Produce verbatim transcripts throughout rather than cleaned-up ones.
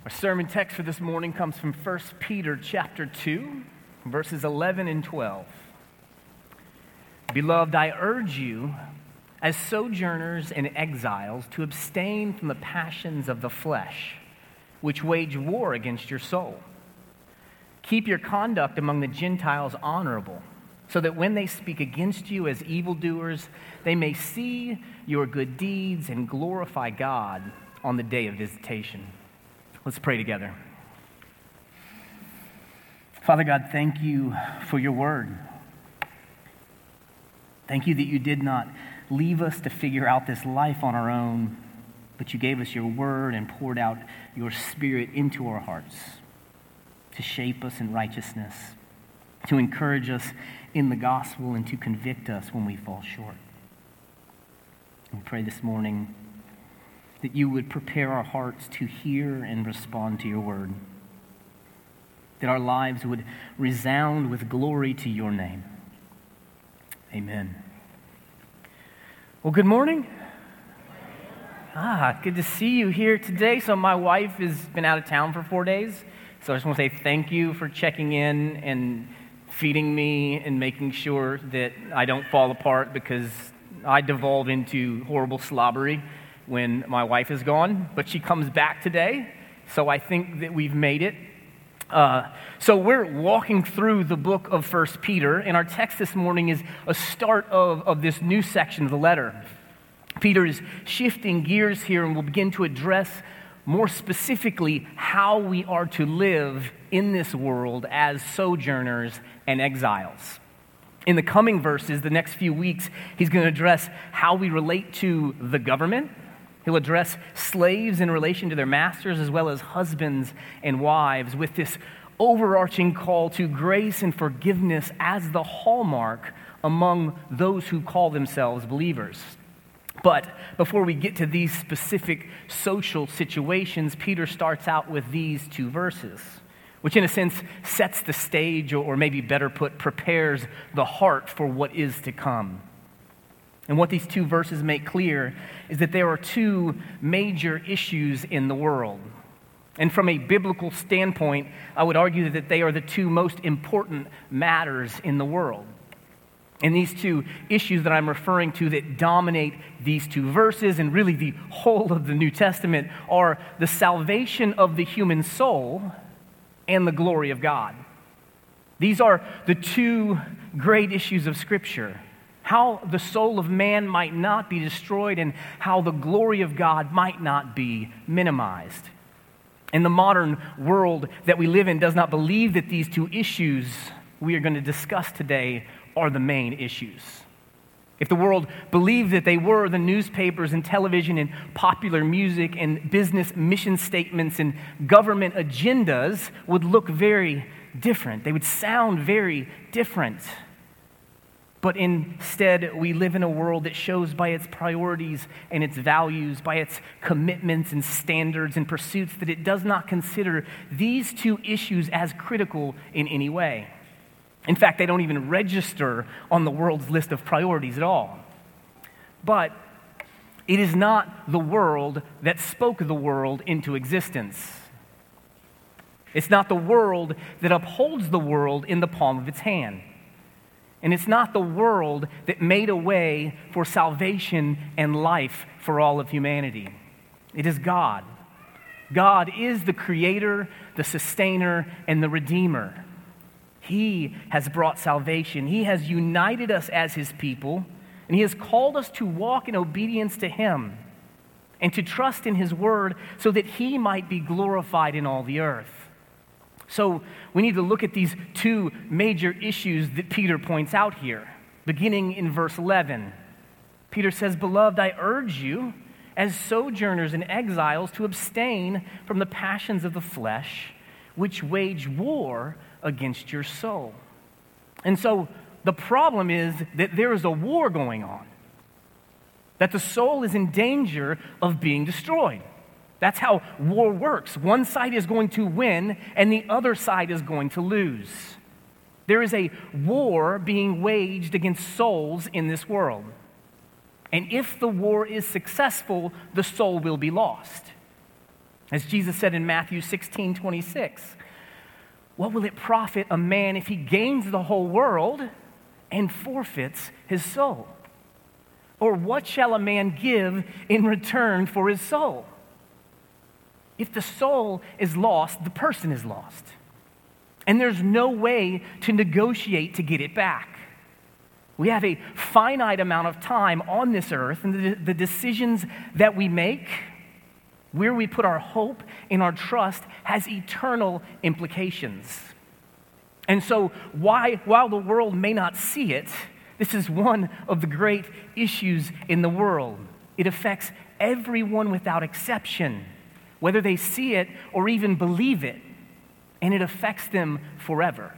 Our sermon text for this morning comes from First Peter chapter two, verses eleven and twelve. Beloved, I urge you, as sojourners and exiles, to abstain from the passions of the flesh, which wage war against your soul. Keep your conduct among the Gentiles honorable, so that when they speak against you as evildoers, they may see your good deeds and glorify God on the day of visitation. Let's pray together. Father God, thank you for your word. Thank you that you did not leave us to figure out this life on our own, but you gave us your word and poured out your spirit into our hearts to shape us in righteousness, to encourage us in the gospel, and to convict us when we fall short. We pray this morning that you would prepare our hearts to hear and respond to your word, that our lives would resound with glory to your name. Amen. Well, good morning. Ah, good to see you here today. So my wife has been out of town for four days, so I just want to say thank you for checking in and feeding me and making sure that I don't fall apart, because I devolve into horrible slobbery when my wife is gone, but she comes back today, so I think that we've made it. Uh, so we're walking through the book of First Peter, and our text this morning is a start of, of this new section of the letter. Peter is shifting gears here and will begin to address more specifically how we are to live in this world as sojourners and exiles. In the coming verses, the next few weeks, he's going to address how we relate to the government. He'll address slaves in relation to their masters, as well as husbands and wives, with this overarching call to grace and forgiveness as the hallmark among those who call themselves believers. But before we get to these specific social situations, Peter starts out with these two verses, which in a sense sets the stage, or maybe better put, prepares the heart for what is to come. And what these two verses make clear is that there are two major issues in the world. And from a biblical standpoint, I would argue that they are the two most important matters in the world. And these two issues that I'm referring to that dominate these two verses, and really the whole of the New Testament, are the salvation of the human soul and the glory of God. These are the two great issues of Scripture: how the soul of man might not be destroyed, and how the glory of God might not be minimized. And the modern world that we live in does not believe that these two issues we are going to discuss today are the main issues. If the world believed that they were, the newspapers and television and popular music and business mission statements and government agendas would look very different. They would sound very different. But instead, we live in a world that shows by its priorities and its values, by its commitments and standards and pursuits, that it does not consider these two issues as critical in any way. In fact, they don't even register on the world's list of priorities at all. But it is not the world that spoke the world into existence. It's not the world that upholds the world in the palm of its hand. And it's not the world that made a way for salvation and life for all of humanity. It is God. God is the creator, the sustainer, and the redeemer. He has brought salvation. He has united us as his people, and he has called us to walk in obedience to him and to trust in his word so that he might be glorified in all the earth. So we need to look at these two major issues that Peter points out here, beginning in verse eleven. Peter says, "Beloved, I urge you, as sojourners and exiles, to abstain from the passions of the flesh, which wage war against your soul." And so the problem is that there is a war going on, that the soul is in danger of being destroyed. That's how war works. One side is going to win, and the other side is going to lose. There is a war being waged against souls in this world. And if the war is successful, the soul will be lost. As Jesus said in Matthew sixteen twenty-six, what will it profit a man if he gains the whole world and forfeits his soul? Or what shall a man give in return for his soul? If the soul is lost, the person is lost. And there's no way to negotiate to get it back. We have a finite amount of time on this earth, and the, the decisions that we make, where we put our hope and our trust, has eternal implications. And so why, while the world may not see it, this is one of the great issues in the world. It affects everyone without exception, whether they see it or even believe it, and it affects them forever.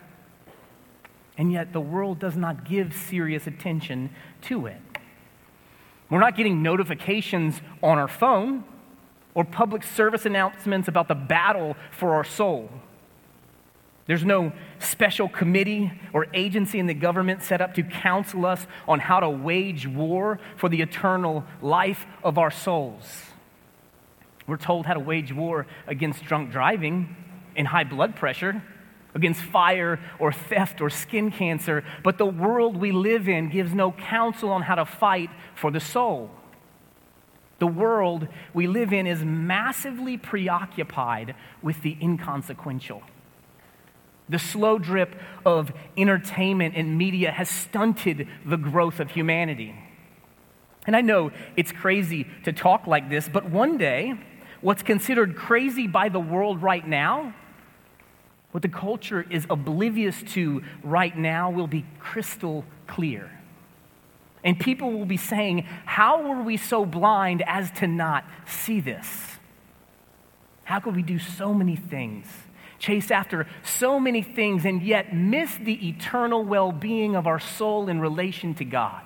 And yet the world does not give serious attention to it. We're not getting notifications on our phone or public service announcements about the battle for our soul. There's no special committee or agency in the government set up to counsel us on how to wage war for the eternal life of our souls. We're told how to wage war against drunk driving and high blood pressure, against fire or theft or skin cancer, but the world we live in gives no counsel on how to fight for the soul. The world we live in is massively preoccupied with the inconsequential. The slow drip of entertainment and media has stunted the growth of humanity. And I know it's crazy to talk like this, but one day, what's considered crazy by the world right now, what the culture is oblivious to right now, will be crystal clear. And people will be saying, how were we so blind as to not see this? How could we do so many things, chase after so many things, and yet miss the eternal well-being of our soul in relation to God?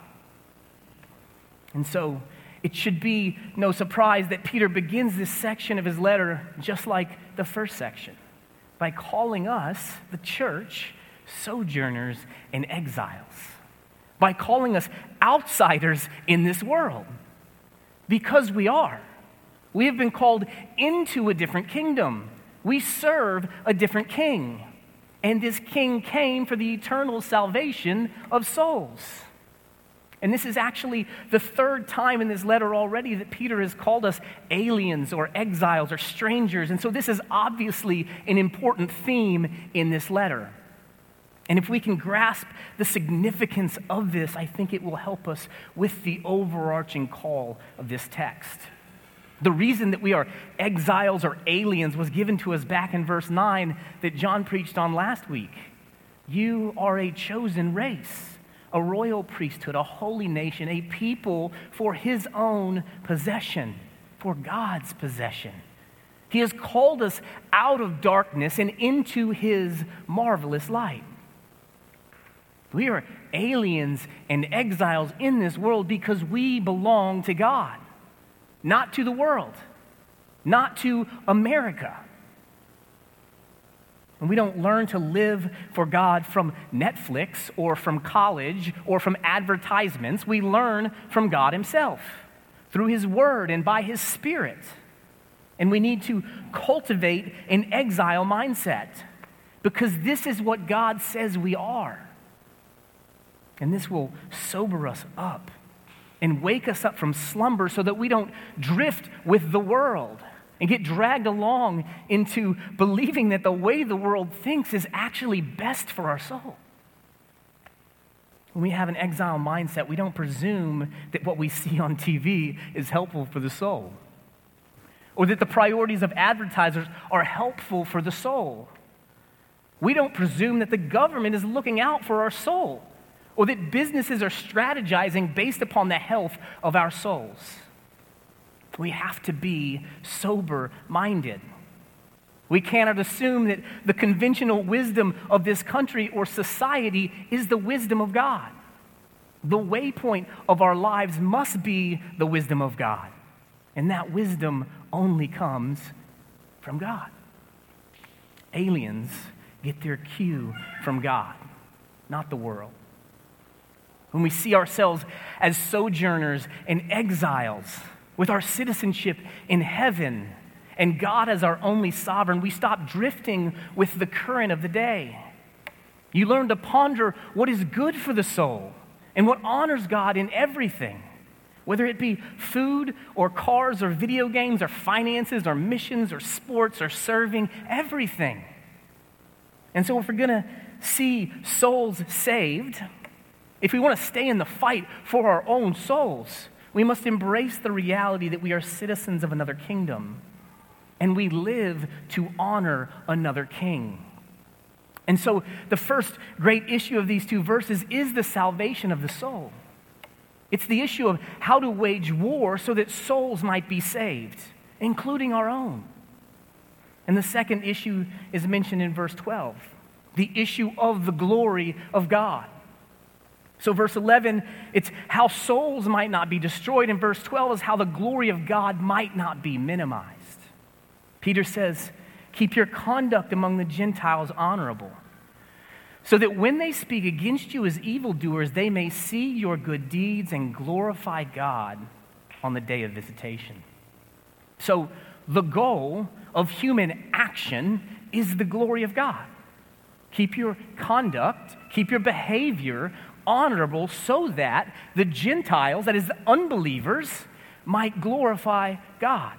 And so it should be no surprise that Peter begins this section of his letter just like the first section, by calling us, the church, sojourners and exiles, by calling us outsiders in this world, because we are. We have been called into a different kingdom. We serve a different king, and this king came for the eternal salvation of souls. And this is actually the third time in this letter already that Peter has called us aliens or exiles or strangers. And so this is obviously an important theme in this letter. And if we can grasp the significance of this, I think it will help us with the overarching call of this text. The reason that we are exiles or aliens was given to us back in verse nine that John preached on last week. You are a chosen race, a royal priesthood, a holy nation, a people for his own possession, for God's possession. He has called us out of darkness and into his marvelous light. We are aliens and exiles in this world because we belong to God, not to the world, not to America. And we don't learn to live for God from Netflix or from college or from advertisements. We learn from God himself through his word and by his Spirit. And we need to cultivate an exile mindset because this is what God says we are. And this will sober us up and wake us up from slumber so that we don't drift with the world and get dragged along into believing that the way the world thinks is actually best for our soul. When we have an exile mindset, we don't presume that what we see on T V is helpful for the soul, or that the priorities of advertisers are helpful for the soul. We don't presume that the government is looking out for our soul, or that businesses are strategizing based upon the health of our souls. We have to be sober-minded. We cannot assume that the conventional wisdom of this country or society is the wisdom of God. The waypoint of our lives must be the wisdom of God, and that wisdom only comes from God. Aliens get their cue from God, not the world. When we see ourselves as sojourners and exiles with our citizenship in heaven, and God as our only sovereign, we stop drifting with the current of the day. You learn to ponder what is good for the soul and what honors God in everything, whether it be food or cars or video games or finances or missions or sports or serving, everything. And so if we're going to see souls saved, if we want to stay in the fight for our own souls, we must embrace the reality that we are citizens of another kingdom and we live to honor another king. And so the first great issue of these two verses is the salvation of the soul. It's the issue of how to wage war so that souls might be saved, including our own. And the second issue is mentioned in verse twelve, the issue of the glory of God. So verse eleven, it's how souls might not be destroyed. And verse twelve is how the glory of God might not be minimized. Peter says, keep your conduct among the Gentiles honorable, so that when they speak against you as evildoers, they may see your good deeds and glorify God on the day of visitation. So the goal of human action is the glory of God. Keep your conduct, keep your behavior honorable so that the Gentiles, that is the unbelievers, might glorify God.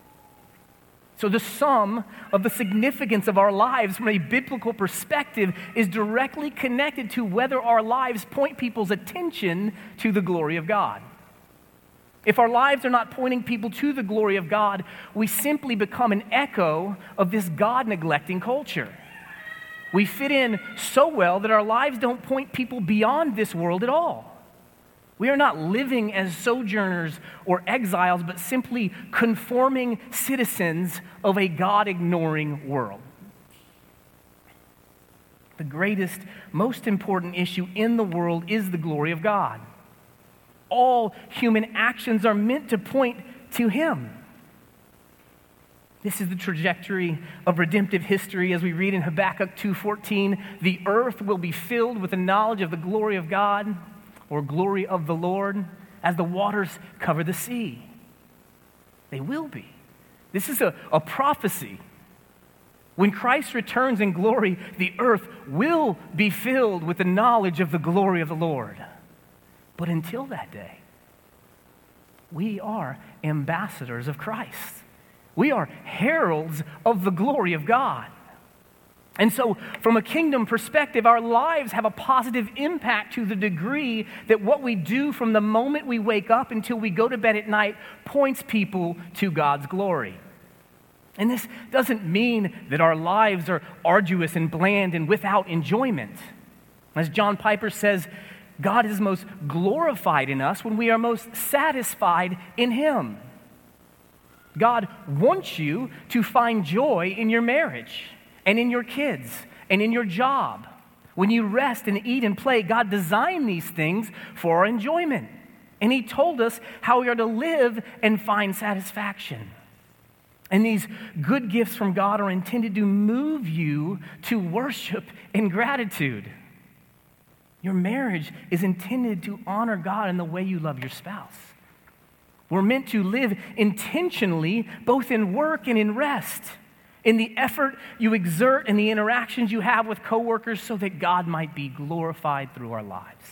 So the sum of the significance of our lives from a biblical perspective is directly connected to whether our lives point people's attention to the glory of God. If our lives are not pointing people to the glory of God, we simply become an echo of this God-neglecting culture. We fit in so well that our lives don't point people beyond this world at all. We are not living as sojourners or exiles, but simply conforming citizens of a God-ignoring world. The greatest, most important issue in the world is the glory of God. All human actions are meant to point to Him. This is the trajectory of redemptive history as we read in Habakkuk two fourteen, the earth will be filled with the knowledge of the glory of God, or glory of the Lord, as the waters cover the sea. They will be. This is a, a prophecy. When Christ returns in glory, the earth will be filled with the knowledge of the glory of the Lord. But until that day, we are ambassadors of Christ. We are heralds of the glory of God. And so, from a kingdom perspective, our lives have a positive impact to the degree that what we do from the moment we wake up until we go to bed at night points people to God's glory. And this doesn't mean that our lives are arduous and bland and without enjoyment. As John Piper says, God is most glorified in us when we are most satisfied in Him. God wants you to find joy in your marriage and in your kids and in your job. When you rest and eat and play, God designed these things for our enjoyment. And He told us how we are to live and find satisfaction. And these good gifts from God are intended to move you to worship and gratitude. Your marriage is intended to honor God in the way you love your spouse. We're meant to live intentionally, both in work and in rest, in the effort you exert and the interactions you have with coworkers so that God might be glorified through our lives.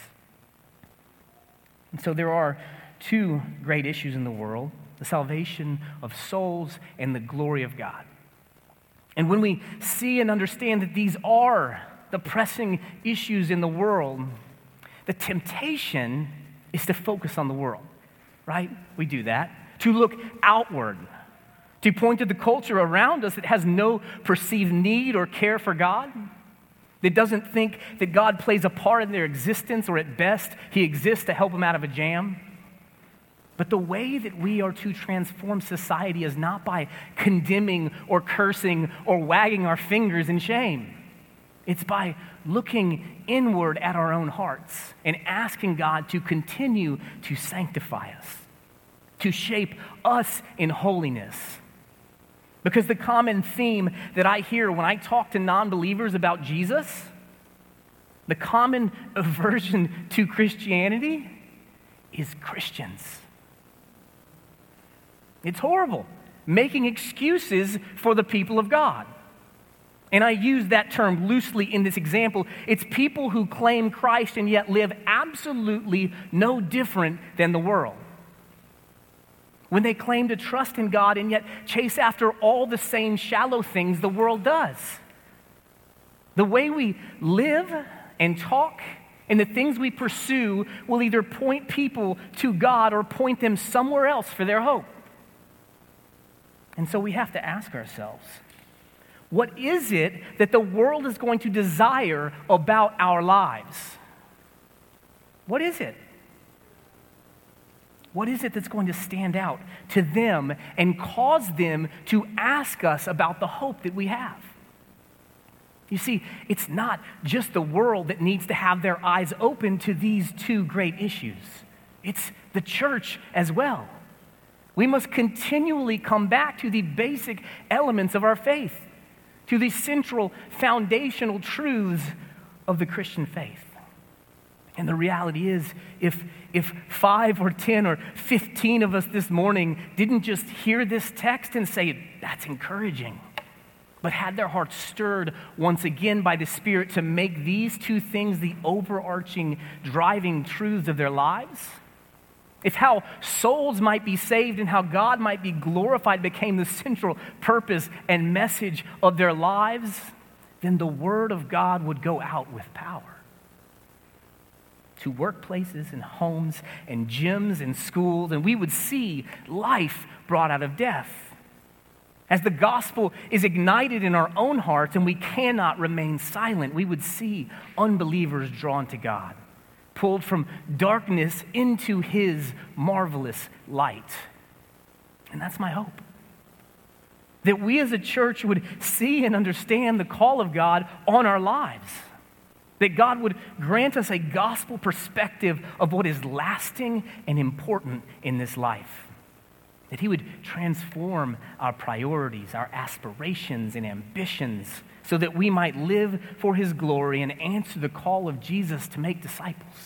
And so there are two great issues in the world, the salvation of souls and the glory of God. And when we see and understand that these are the pressing issues in the world, the temptation is to focus on the world. Right? We do that. To look outward. To point to the culture around us that has no perceived need or care for God. That doesn't think that God plays a part in their existence, or at best, He exists to help them out of a jam. But the way that we are to transform society is not by condemning or cursing or wagging our fingers in shame. It's by looking inward at our own hearts and asking God to continue to sanctify us, to shape us in holiness. Because the common theme that I hear when I talk to non-believers about Jesus, the common aversion to Christianity is Christians. It's horrible. making excuses for the people of God. And I use that term loosely in this example. It's people who claim Christ and yet live absolutely no different than the world. When they claim to trust in God and yet chase after all the same shallow things the world does. The way we live and talk and the things we pursue will either point people to God or point them somewhere else for their hope. And so we have to ask ourselves, what is it that the world is going to desire about our lives? What is it? What is it that's going to stand out to them and cause them to ask us about the hope that we have? You see, it's not just the world that needs to have their eyes open to these two great issues. It's the church as well. We must continually come back to the basic elements of our faith, to the central foundational truths of the Christian faith. And the reality is, if, if five or ten or fifteen of us this morning didn't just hear this text and say, that's encouraging, but had their hearts stirred once again by the Spirit to make these two things the overarching driving truths of their lives, if how souls might be saved and how God might be glorified became the central purpose and message of their lives, then the Word of God would go out with power to workplaces and homes and gyms and schools, and we would see life brought out of death. As the gospel is ignited in our own hearts and we cannot remain silent, we would see unbelievers drawn to God, pulled from darkness into His marvelous light. And that's my hope. That we as a church would see and understand the call of God on our lives. That God would grant us a gospel perspective of what is lasting and important in this life. That He would transform our priorities, our aspirations and ambitions so that we might live for His glory and answer the call of Jesus to make disciples.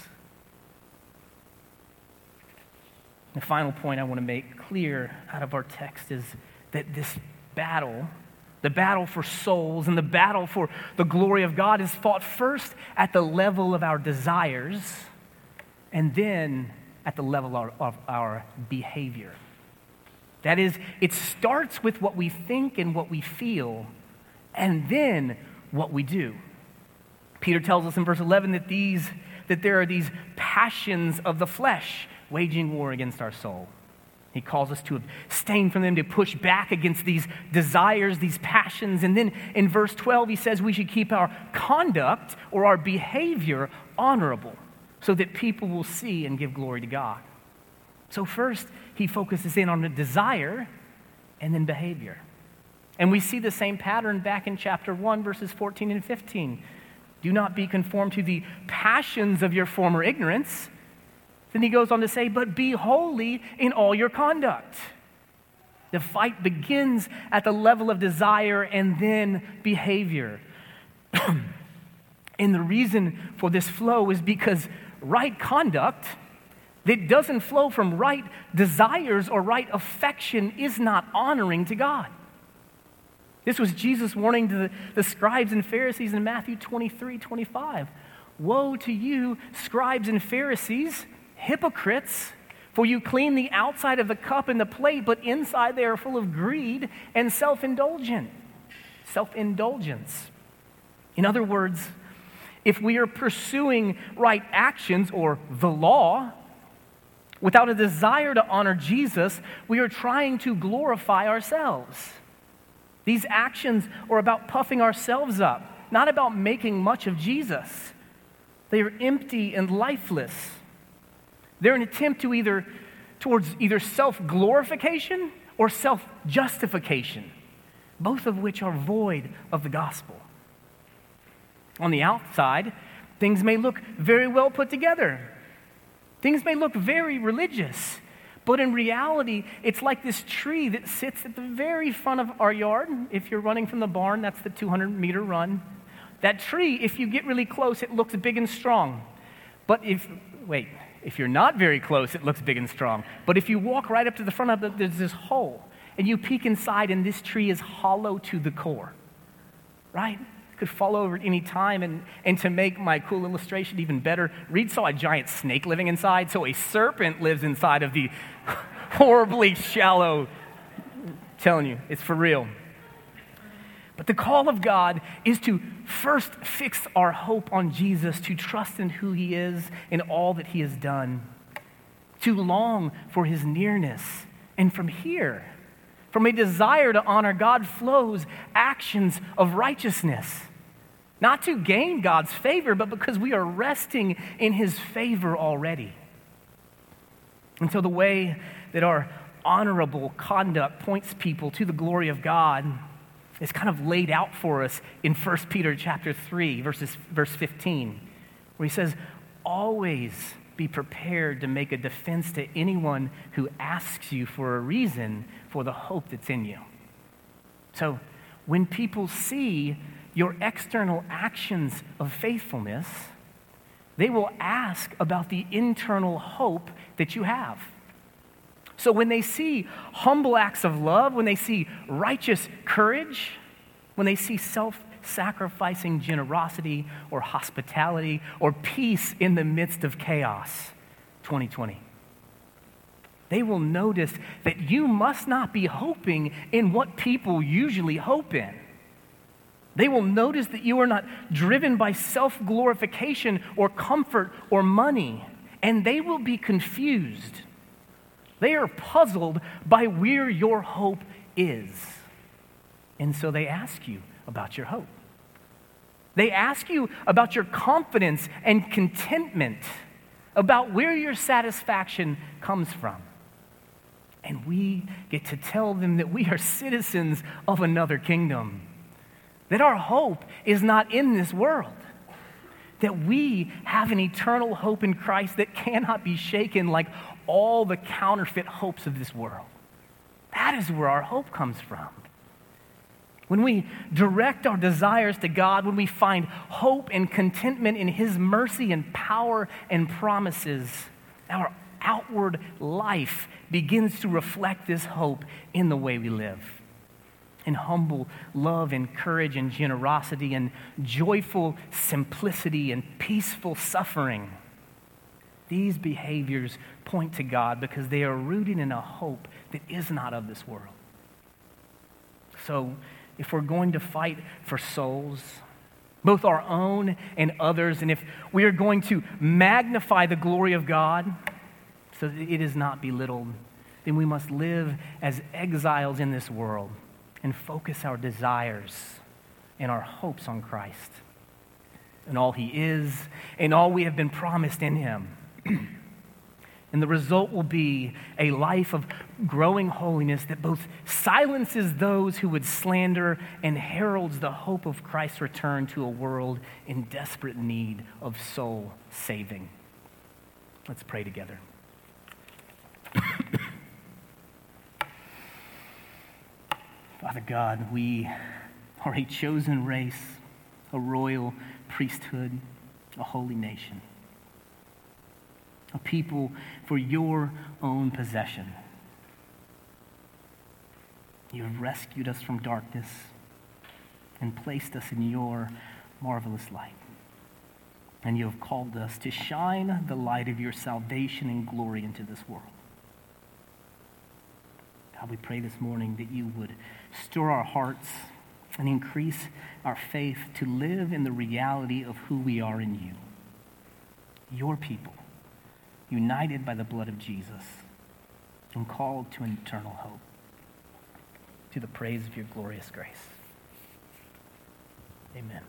The final point I want to make clear out of our text is that this battle, the battle for souls and the battle for the glory of God, is fought first at the level of our desires and then at the level of, of our behavior. That is, it starts with what we think and what we feel, and then what we do. Peter tells us in verse eleven that these that there are these passions of the flesh waging war against our soul. He calls us to abstain from them, to push back against these desires, these passions. And then in verse twelve, he says we should keep our conduct or our behavior honorable so that people will see and give glory to God. So first, he focuses in on the desire and then behavior. And we see the same pattern back in chapter one, verses fourteen and fifteen. Do not be conformed to the passions of your former ignorance. Then he goes on to say, but be holy in all your conduct. The fight begins at the level of desire and then behavior. And the reason for this flow is because right conduct that doesn't flow from right desires or right affection is not honoring to God. This was Jesus' warning to the, the scribes and Pharisees in Matthew twenty-three, twenty-five. Woe to you, scribes and Pharisees, hypocrites, for you clean the outside of the cup and the plate, but inside they are full of greed and self-indulgent. Self-indulgence. In other words, if we are pursuing right actions or the law without a desire to honor Jesus, we are trying to glorify ourselves. These actions are about puffing ourselves up, not about making much of Jesus. They are empty and lifeless. They're an attempt to either towards either self-glorification or self-justification, both of which are void of the gospel. On the outside, things may look very well put together. Things may look very religious, but in reality, it's like this tree that sits at the very front of our yard. If you're running from the barn, that's the two hundred meter run. That tree, if you get really close, it looks big and strong. But if, wait, if you're not very close, it looks big and strong. But if you walk right up to the front of it, there's this hole. and you peek inside, and this tree is hollow to the core, right? It could fall over at any time. And, and to make my cool illustration even better, Reed saw a giant snake living inside, so a serpent lives inside of the horribly shallow. I'm telling you, it's for real. But the call of God is to first fix our hope on Jesus, to trust in who he is and all that he has done, to long for his nearness. And from here, from a desire to honor God, flows actions of righteousness. Not to gain God's favor, but because we are resting in his favor already. And so the way that our honorable conduct points people to the glory of God is kind of laid out for us in First Peter chapter three, verses, verse fifteen, where he says, always be prepared to make a defense to anyone who asks you for a reason for the hope that's in you. So when people see your external actions of faithfulness, they will ask about the internal hope that you have. So when they see humble acts of love, when they see righteous courage, when they see self-sacrificing generosity or hospitality or peace in the midst of chaos, twenty twenty, they will notice that you must not be hoping in what people usually hope in. They will notice that you are not driven by self-glorification or comfort or money, and they will be confused. They are puzzled by where your hope is. And so they ask you about your hope. They ask you about your confidence and contentment, about where your satisfaction comes from. And we get to tell them that we are citizens of another kingdom, that our hope is not in this world, that we have an eternal hope in Christ that cannot be shaken like all the counterfeit hopes of this world. That is where our hope comes from. When we direct our desires to God, when we find hope and contentment in his mercy and power and promises, our outward life begins to reflect this hope in the way we live. In humble love and courage and generosity and joyful simplicity and peaceful suffering. These behaviors point to God because they are rooted in a hope that is not of this world. So, if we're going to fight for souls, both our own and others, and if we are going to magnify the glory of God so that it is not belittled, then we must live as exiles in this world and focus our desires and our hopes on Christ and all he is and all we have been promised in him. And the result will be a life of growing holiness that both silences those who would slander and heralds the hope of Christ's return to a world in desperate need of soul saving. Let's pray together. Father God, we are a chosen race, a royal priesthood, a holy nation. A people for your own possession. You have rescued us from darkness and placed us in your marvelous light. And you have called us to shine the light of your salvation and glory into this world. God, we pray this morning that you would stir our hearts and increase our faith to live in the reality of who we are in you. Your people, united by the blood of Jesus and called to an eternal hope, to the praise of your glorious grace. Amen.